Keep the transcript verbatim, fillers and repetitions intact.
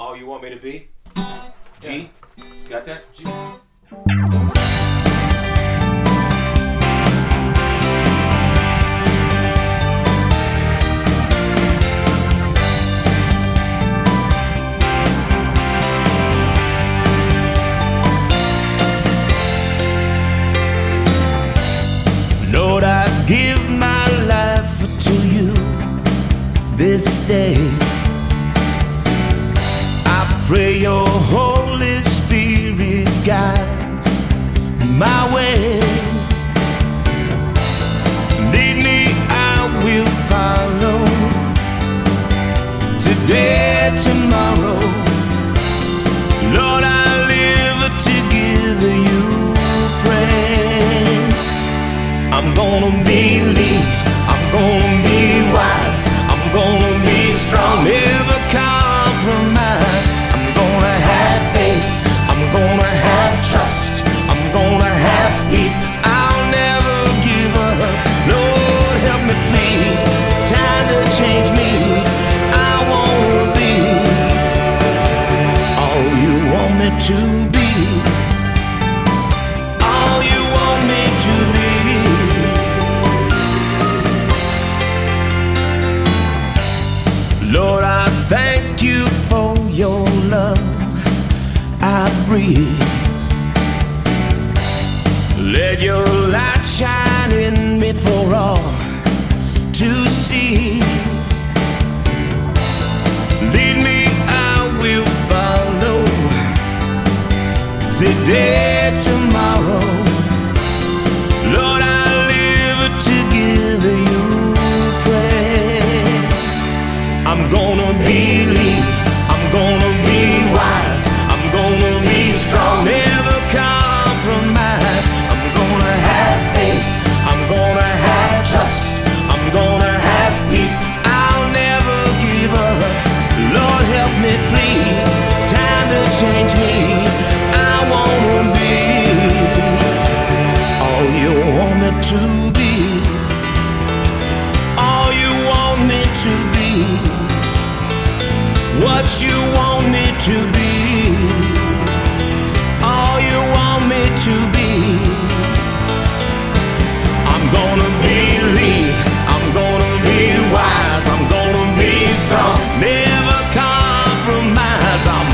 All You Want Me to Be. G. Yeah. Got that? G. Lord, I give my life to you this day. I pray your Holy Spirit guides my way. Lead me, I will follow. Today, tomorrow, Lord, I live to give you praise. I'm gonna believe, I'm gonna be wise, I'm gonna be strong, never compromise. I'm gonna have faith, I'm gonna have trust, I'm gonna have peace. I'll never give up. Lord, help me please. Time to change me. I wanna be all you want me to be. All you want me to be. Lord, I thank you for your love I breathe. Let your light shine in me for all to see. Lead me, I will follow. Today, tomorrow, Lord, I live to give you praise. I'm gonna believe, I'm gonna be wise, I'm gonna be strong, never compromise. I'm gonna have faith, I'm gonna have trust, I'm gonna have peace. I'll never give up. Lord, help me please. Time to change me. I wanna be all you want me to be. All you want me to be. What you want me to be. All you want me to be. I'm gonna believe, I'm gonna be wise, I'm gonna be strong, never compromise. I'm